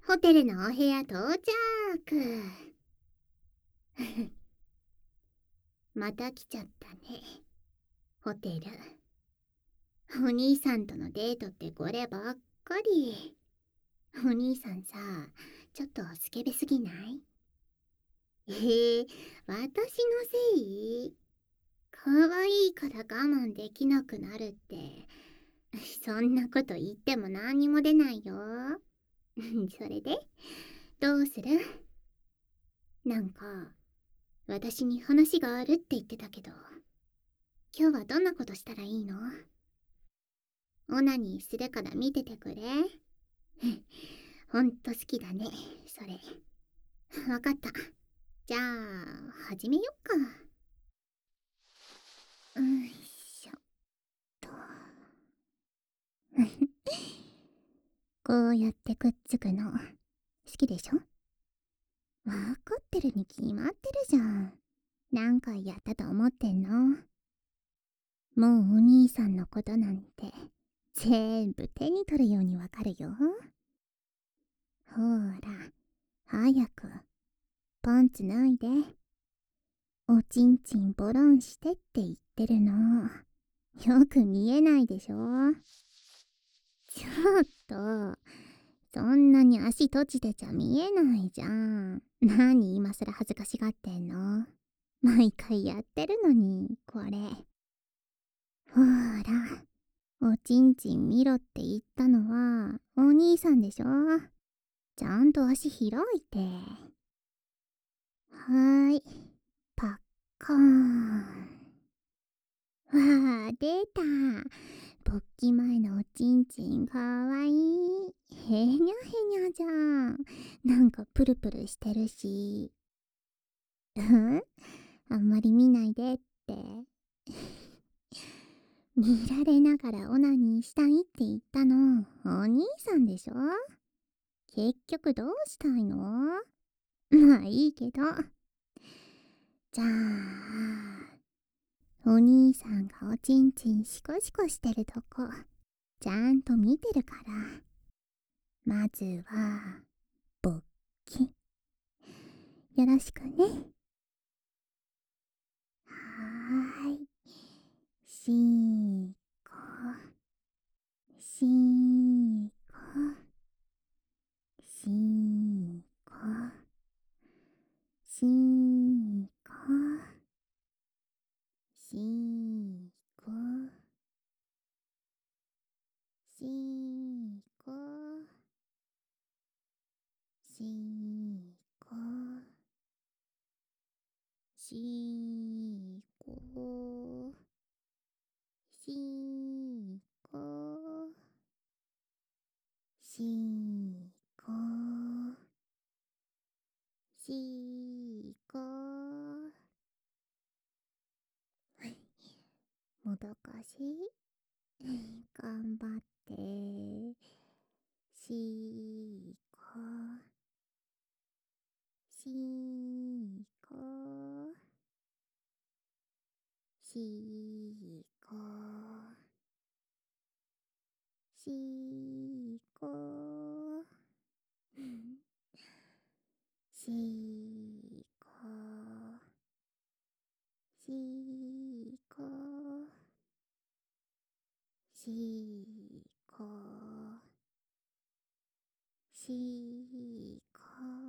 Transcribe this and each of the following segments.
ホテルのお部屋到着。また来ちゃったね。ホテル。お兄さんとのデートってこればっかり。お兄さんさ、ちょっとスケベすぎない？私のせい？可愛いから我慢できなくなるって。そんなこと言っても何にも出ないよ。それでどうする？なんか、私に話があるって言ってたけど、今日はどんなことしたらいいの？オナニーするから見ててくれ。ほんと好きだね、それ。わかった。じゃあ、始めよっか。よいしょっと。こうやってくっつくの、好きでしょ？わかってるに決まってるじゃん。何回やったと思ってんの？もうお兄さんのことなんて、全部手に取るようにわかるよ。ほら、早く、パンツ脱いで。おちんちんボロンしてって言ってるの。よく見えないでしょ？ちょっと、そんなに足閉じてちゃ見えないじゃん。何今更恥ずかしがってんの？毎回やってるのに、これ。ほら、おちんちん見ろって言ったのは、お兄さんでしょ？ちゃんと足開いて。はーい、パッカーン。わあ、出た。勃起前のおちんちんかわいい。へにゃへにゃじゃん。なんかプルプルしてるし。あんまり見ないでって。見られながらオナニーしたいって言ったの、お兄さんでしょ？結局どうしたいの？まあいいけど。じゃあ、お兄さんがおちんちんシコシコしてるとこ、ちゃんと見てるから。まずは、勃起。よろしくね。はーい。しーこ、しーこ、しーこ、しーこ、しーこ、しーこ、しーこ、しーこ、しーこ、しーこ、しーこ。もどかし？頑張って。しーこ、しーこ、しーこ、しーこ、しーこ、しーこ、しーこ、しーこ。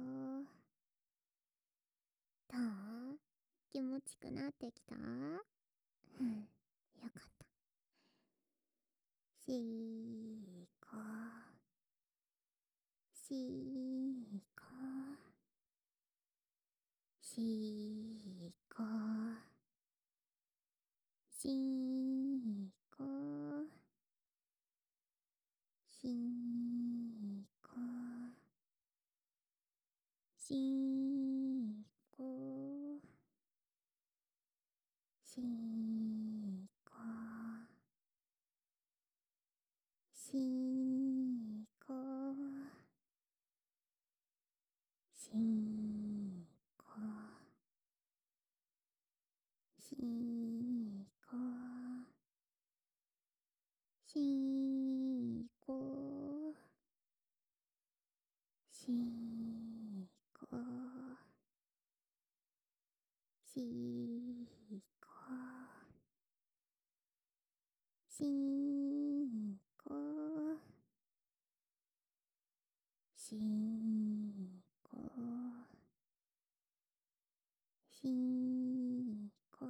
どう？気持ちくなってきた？うん、よかった。しーこ、しーこ、しーこ、しーこ、しーこ、しーこ、しーこ、しーこ、しーこ、しーこ、しーこ、ししーこしーこしーこしーこ。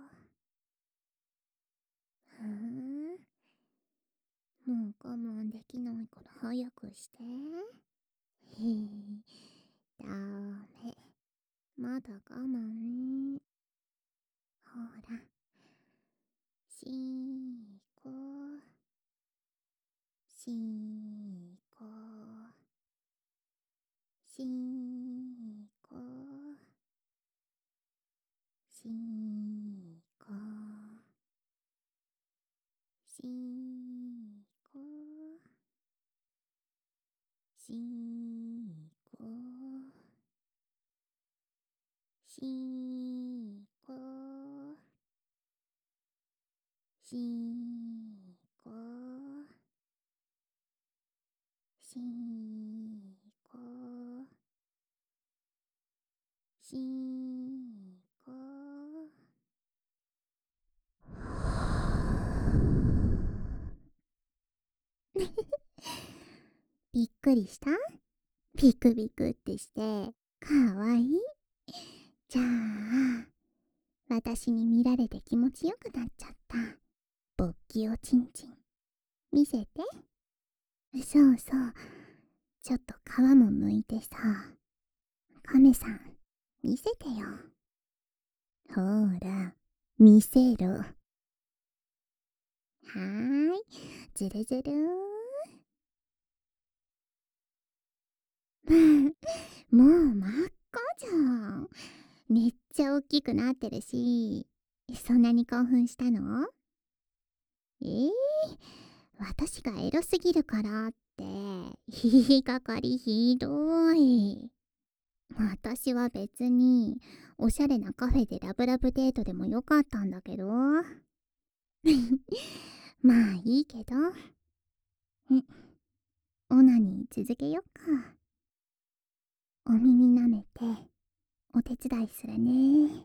はぁ、もう我慢できないから早くして。へぇ、ダメ。まだ我慢。ほら。しーこしーこしーこしーこしーこしーこしーこしーこしーこしーこ。びっくりした？ビクビクってしてかわいい。じゃあ私に見られて気持ちよくなっちゃった勃起おちんちん見せて。そうそう、ちょっと皮も剥いてさ。カメさん見せてよ。ほら見せろ。はーい、ずるずるー。もう真っ赤じゃん。めっちゃ大きくなってるし。そんなに興奮したの？私がエロすぎるからって。言いがかりひどい。私は別におしゃれなカフェでラブラブデートでもよかったんだけど。まあいいけど。オナニー続けよっか。お耳舐めてお手伝いするね。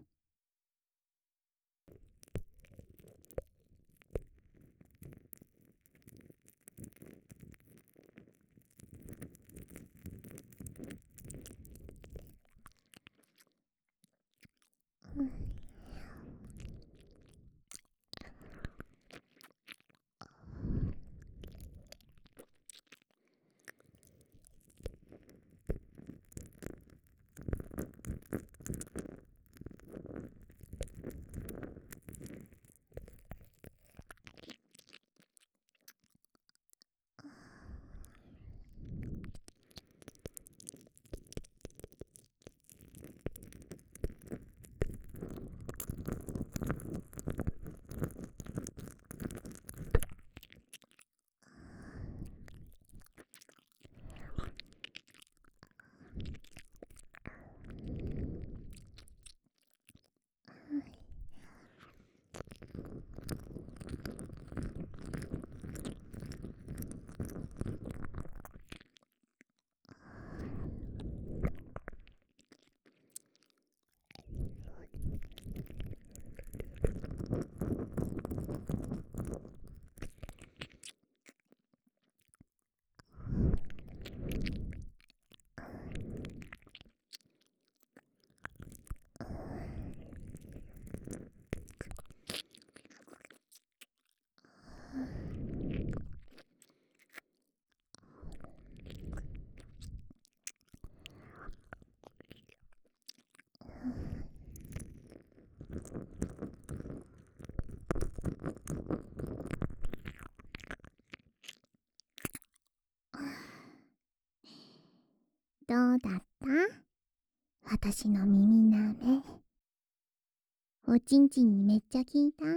どうだった？私の耳舐め。おちんちんにめっちゃ効いた？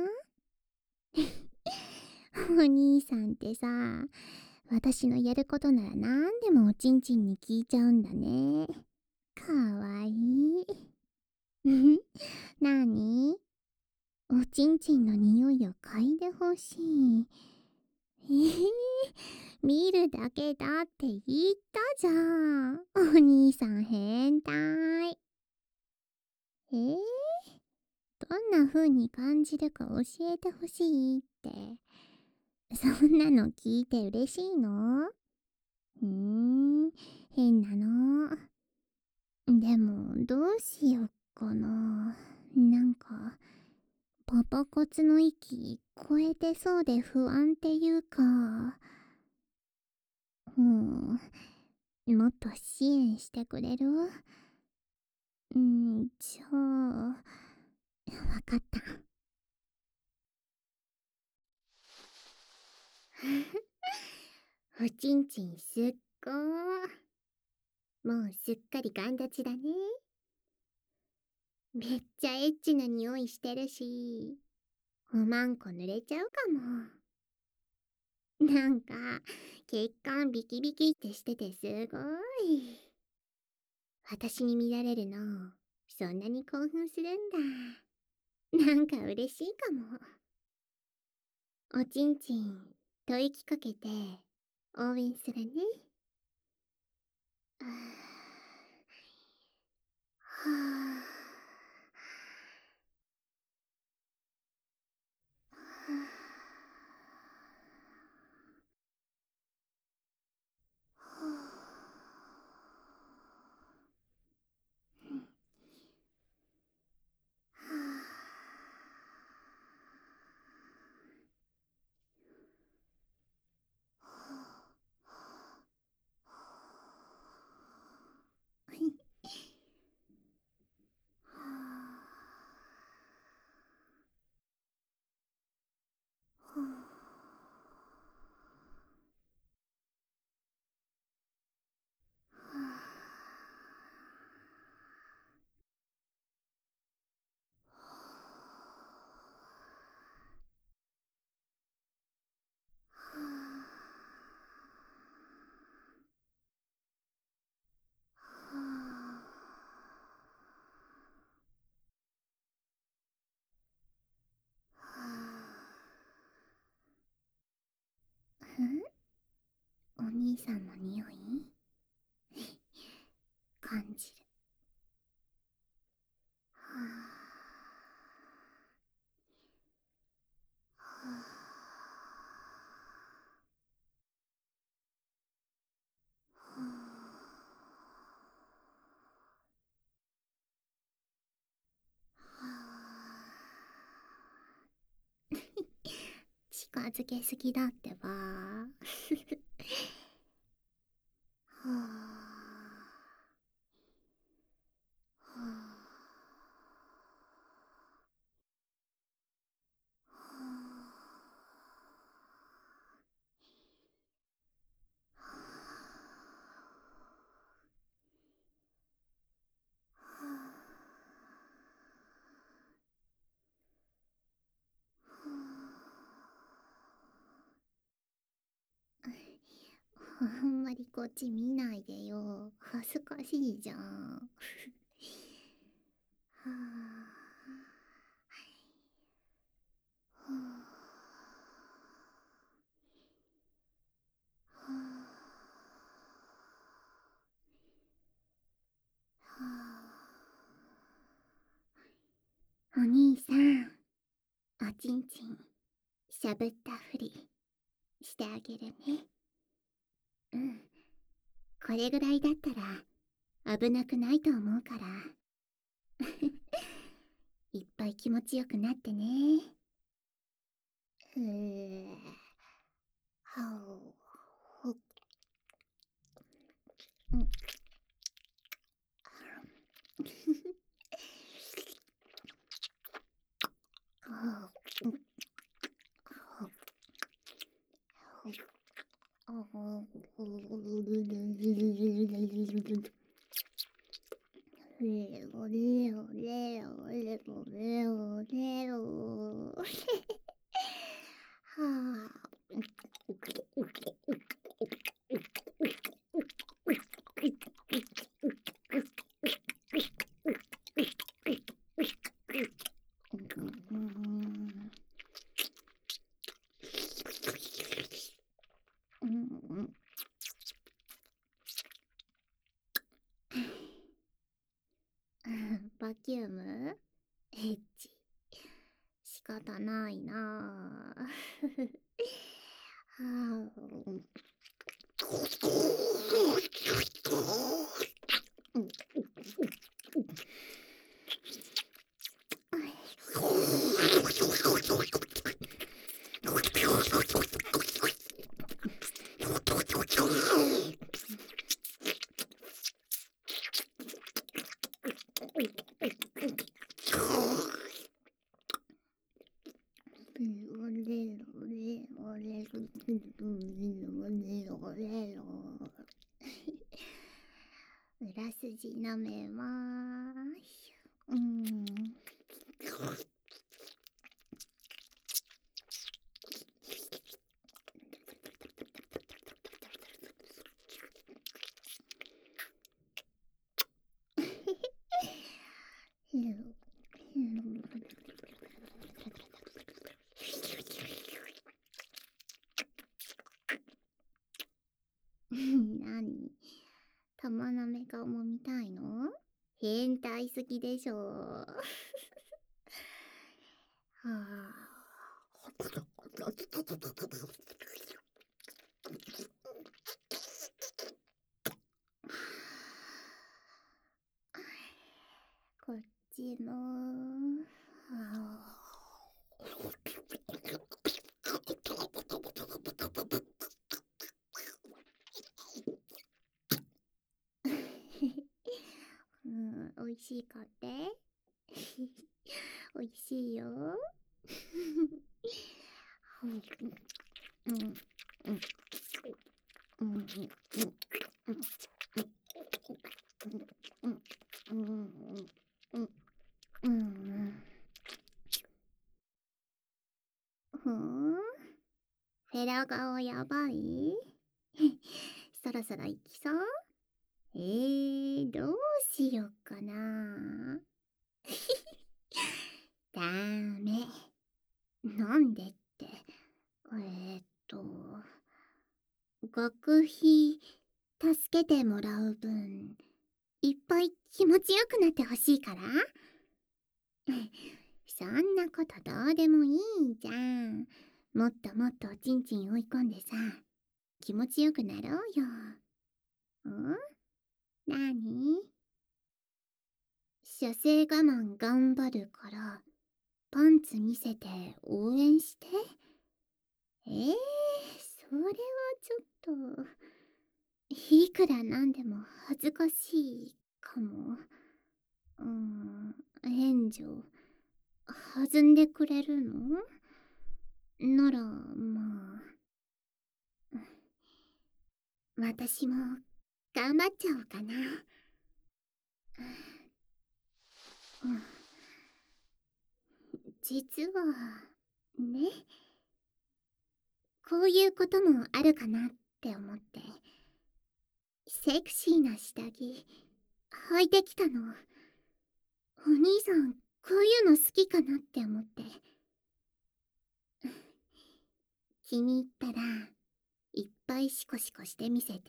お兄さんってさ、私のやることならなんでもおちんちんに効いちゃうんだね。かわいい。なに？おちんちんの匂いを嗅いでほしい。見るだけだって言ったじゃん。お兄さん変態。 どんな風に感じるか教えてほしいって。そんなの聞いて嬉しいの？変なの。でも、どうしよっかな。なんか、パパ活の域超えてそうで不安っていうか、もっと支援してくれる？じゃあ、わかった。おちんちんすっごー。もうすっかりガン立ちだね。めっちゃエッチな匂いしてるし、おまんこ濡れちゃうかも。なんか、血管ビキビキってしててすごい。私に見られるの、そんなに興奮するんだ。なんか嬉しいかも。おちんちん、吐息かけて、応援するね。はぁ。お兄さんの匂い感じる。近づけすぎだってば。はあんまりこっち見ないでよ。恥ずかしいじゃん。はお兄さん、おちんちん、しゃぶったふりしてあげるね。うん。これぐらいだったら危なくないと思うから。いっぱい気持ちよくなってね。ふぅ。はお。ほっ。うん。はお。レオレオレオレオレオレオ。はあ。バキュームエッチ。 がないなぁ。は裏筋舐めまーす。何？玉なめ顔も見たいの？変態好きでしょ。はあ。こっちも。はあ。美味しいかって？美味しいよ。ふん？フェラ顔やばい？そろそろ行きそう？どうしよっかな。ダメ。なんでって。学費助けてもらう分、いっぱい気持ちよくなってほしいから。そんなことどうでもいいじゃん。もっともっとおちんちん追い込んでさ、気持ちよくなろうよ。なに？射精我慢頑張るから、パンツ見せて応援して？それはちょっと、いくらなんでも恥ずかしいかも。援助、弾んでくれるの？なら、まあ、私も頑張っちゃおうかな。実は、ね、こういうこともあるかなって思って、セクシーな下着、履いてきたの。お兄さん、こういうの好きかなって思って。気に入ったら、いっぱいシコシコしてみせて。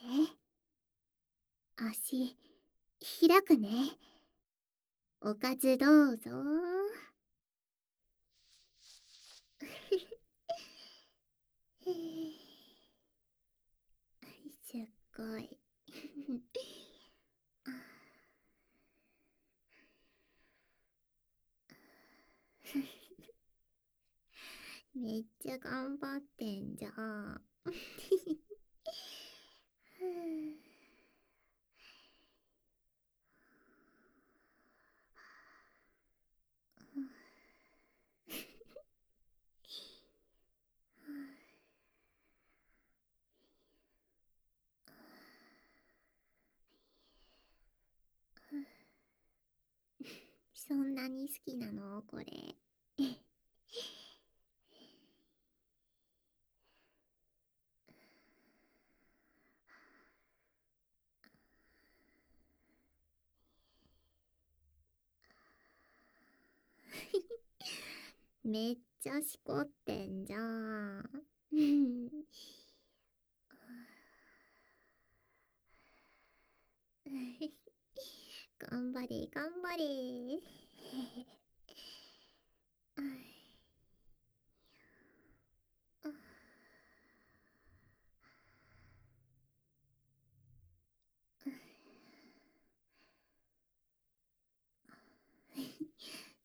足、開くね。おかずどうぞ。すっごい。めっちゃ頑張ってんじゃん。そんなに好きなのこれ？めっちゃしこってんじゃん。頑張れ頑張れ。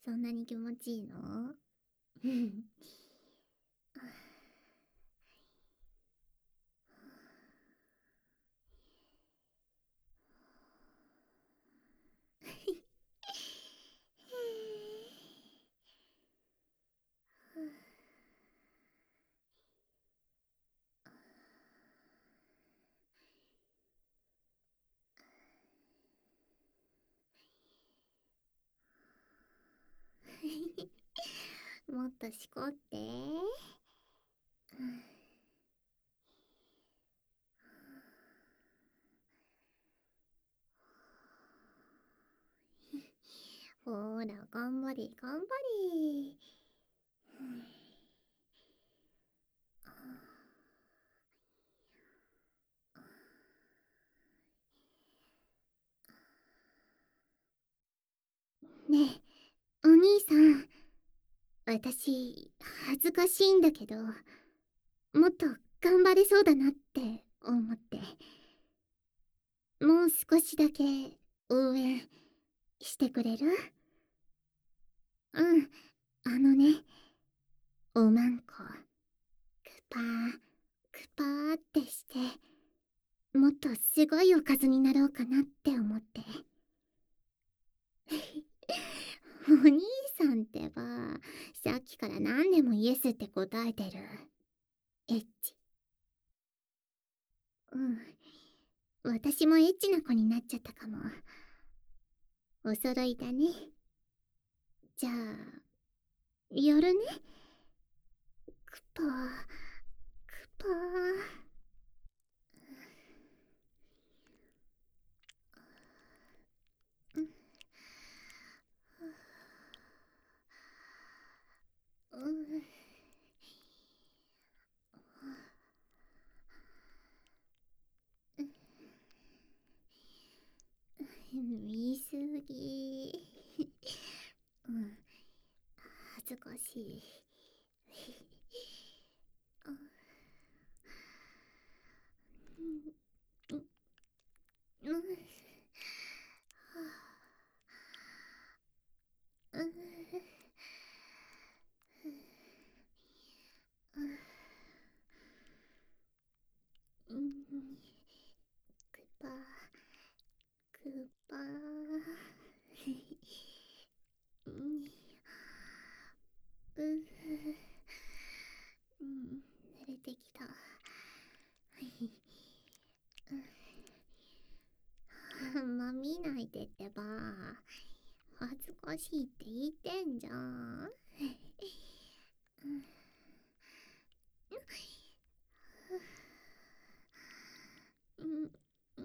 そんなに気持ちいいの？もっとしこって。ほら、頑張れ頑張れ。ねえ、お兄さん。私、恥ずかしいんだけど、もっと頑張れそうだなって思って。もう少しだけ応援してくれる？うん、おまんこ、クパー、クパーってして、もっとすごいおかずになろうかなって思って。お兄さんってば、さっきから何でもイエスって答えてる。エッチ。うん。私もエッチな子になっちゃったかも。お揃いだね。じゃあ、やるね。クパー、クパー。うん。見すぎ。うん、恥ずかしい。うん、うん、うん、クパー、クパー。うん、うん、慣れてきた。あんま見ないでってば。恥ずかしいって言ってんじゃん。うん、うん、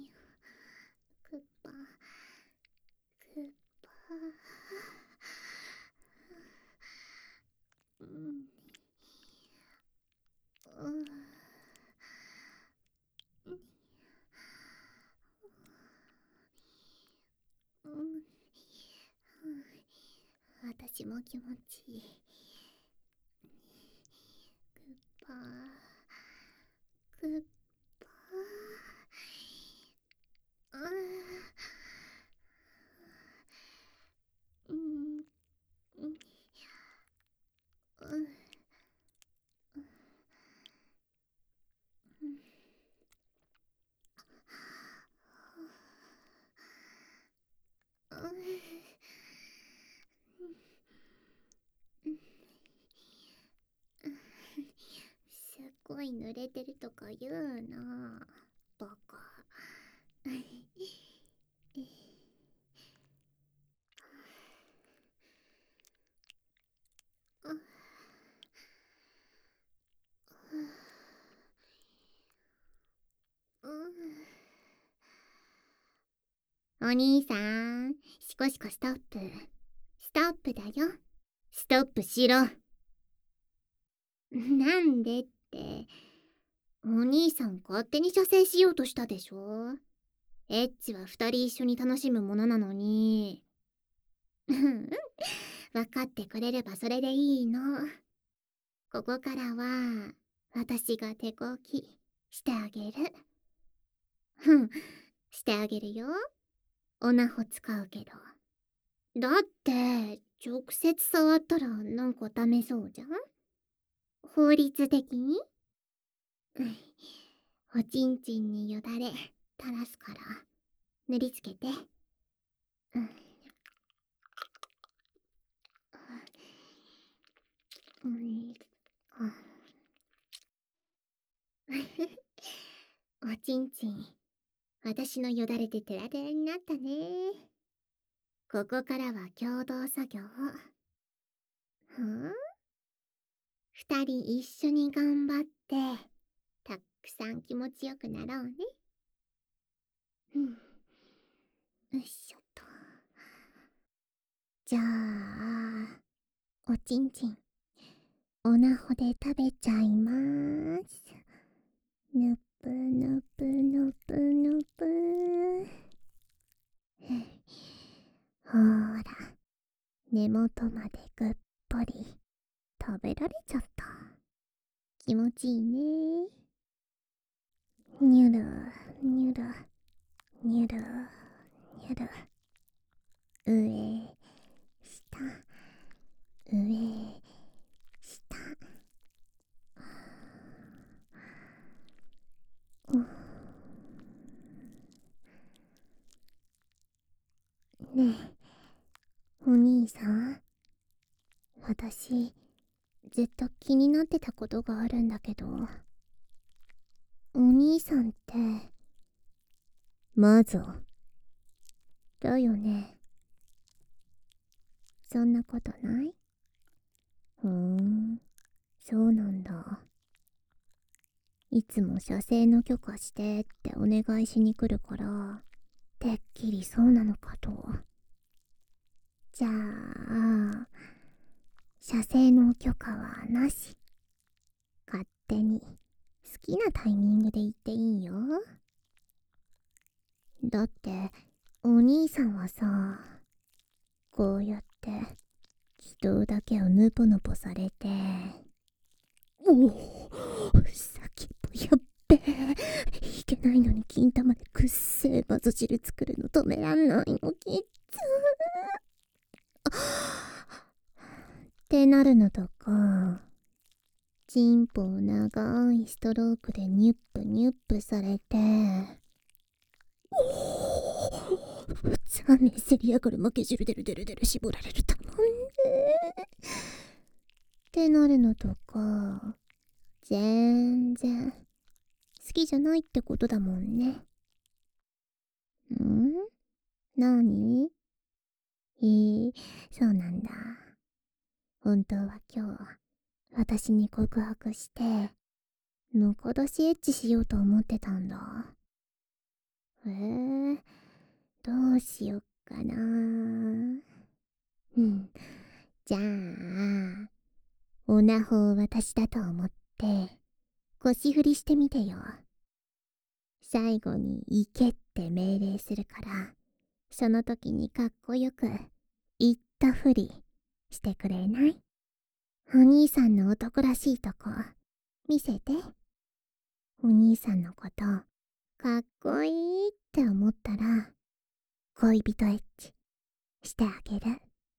クッパ、クッパ。うん、うん、うん、私も気持ちいい。クッパー、クッパー。うん、うん、うん、うん。すっごい濡れてるとか言うな。バカ。お兄さん、シコシコストップ。ストップだよ。ストップしろ。なんでって、お兄さん勝手に射精しようとしたでしょ。エッチは二人一緒に楽しむものなのに。分かってくれればそれでいいの。ここからは、私が手こきしてあげる。してあげるよ。オナホ使うけど。だって、 直接触ったらなんかダメそうじゃん？法律的に？おちんちんによだれ垂らすから塗りつけて。おちんちん、私のよだれでテラテラになったね。ここからは共同作業。二人一緒に頑張って、たくさん気持ちよくなろうね。よいしょっと。じゃあ、おちんちん、おなほで食べちゃいまーす。ぬぷぬぷぬぷぬぷ。ほーら、根元までぐっぽり食べられちゃった。気持ちいいね。にゅるにゅるにゅるにゅる。上下上下。ねえ、お兄さん、私ずっと気になってたことがあるんだけど、お兄さんって魔女だよね？そんなことない？そうなんだ。いつも射精の許可してってお願いしに来るから、てっきりそうなのかと。じゃあ、射精の許可はなし。勝手に好きなタイミングで言っていいよ。だって、お兄さんはさ、こうやって人だけをヌポヌポされて、おお、先っぽやっべえ。いけないのに金玉でくっせえバズ汁作るの止めらんないのきっつってなるのとか、チンポを長いストロークでニュップニュップされて、おお、ザメせり上がる負け汁デルデルデル絞られるたもんねってなるのとか、全然好きじゃないってことだもんね。なに？そうなんだ。本当は今日、私に告白して、中出しエッチしようと思ってたんだ。どうしよっかな。じゃあ、オナホを私だと思って、腰振りしてみてよ。最後に行けって命令するから、その時にかっこよく、言ったふりしてくれない？お兄さんの男らしいとこ、見せて。お兄さんのこと、かっこいいって思ったら、恋人エッチしてあげる。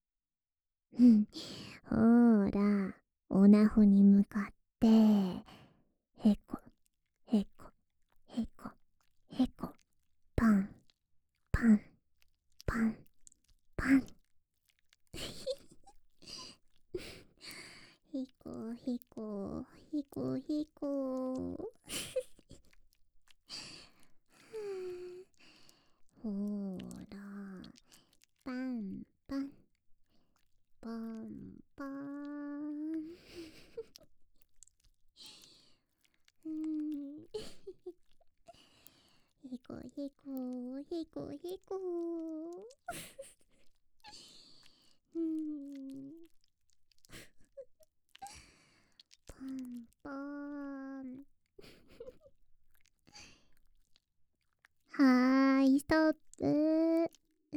ほーら、おなほに向かって、へこ、へこ、へこ、へこ、パン、パン、パン、パン。ひこひこ、ひこひこ。ほーら、パン、パン、パン、パン。ひこひこ、ひこひこ。パンパン。はーい、ストップ。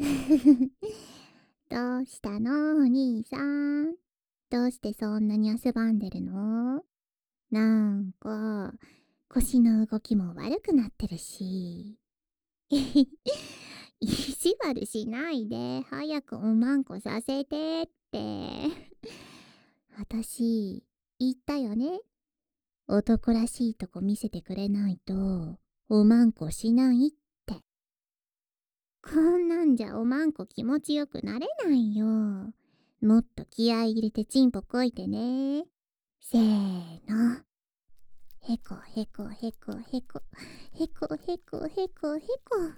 どうしたのお兄さん。どうしてそんなに汗ばんでるの？なんか、腰の動きも悪くなってるし。意地悪しないで、早くおまんこさせてって。私、言ったよね。男らしいとこ見せてくれないと、おまんこしないって。こんなんじゃおまんこ気持ちよくなれないよ。もっと気合い入れてチンポこいてね。せーの。へこへこへこへこ。へこへこへこへこ。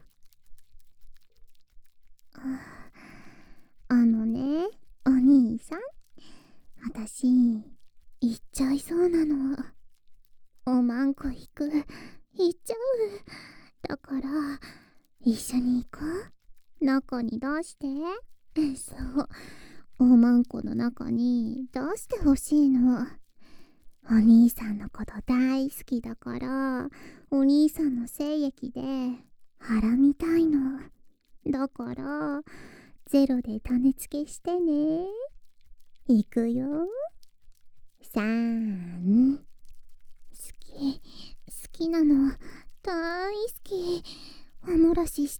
あのね、お兄さん。私、行っちゃいそうなの。おまんこ行く。行っちゃう。だから、一緒に行こう。中に出して。そう。おまんこの中に出してほしいの。お兄さんのこと大好きだから、お兄さんの精液で腹みたいの。だから、ゼロで種付けしてね。いくよ。3。好きなの。大好き。おもらしして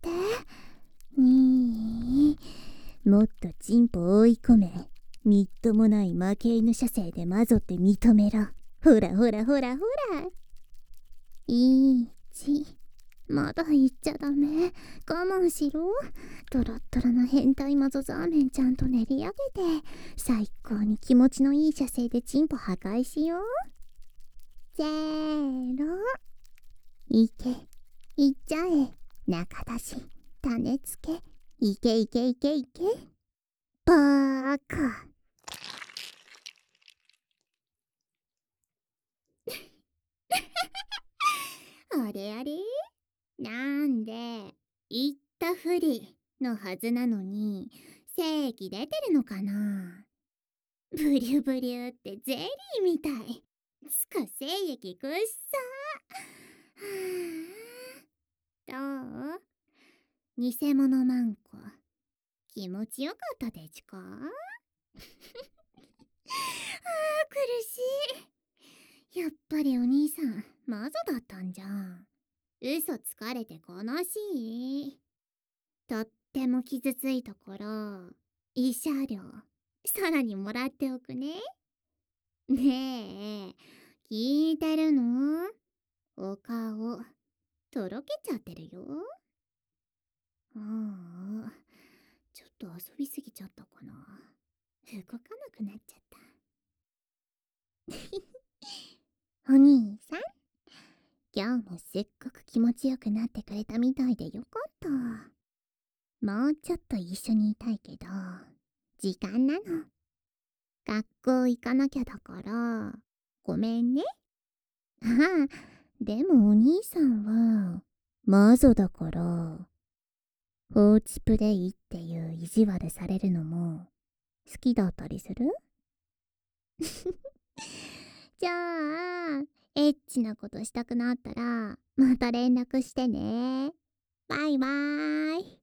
。2。もっとチンポ追い込め。みっともない負け犬射精で混ぞって認めろ。ほらほらほらほら。1。まだ言っちゃダメ。我慢しろ。トロットロの変態マゾザーメンちゃんと練り上げて、最高に気持ちのいい射精でチンポ破壊しよう。0。いけ。いっちゃえ。中出し。種付け。いけいけいけいけ。バーカ。あれあれ、なんで、言ったふりのはずなのに、正規出てるのかな。ブリュブリュってゼリーみたい。つか精液くっさー。どう？偽物マンコ。気持ちよかったでちか？あー、苦しい。やっぱりお兄さん、マゾだったんじゃん。嘘つかれて悲しい。とっても傷ついたから、慰謝料、さらにもらっておくね。ねえ、聞いてるの？お顔、とろけちゃってるよ。ああ、ちょっと遊びすぎちゃったかな。動かなくなっちゃった。お兄さん、今日もすっごく気持ちよくなってくれたみたいでよかった。もうちょっと一緒にいたいけど、時間なの。学校行かなきゃだから、ごめんね。ああ、でもお兄さんは、マゾだから、放置プレイっていう意地悪されるのも、好きだったりする？じゃあ、エッチなことしたくなったら、また連絡してね。バイバーイ。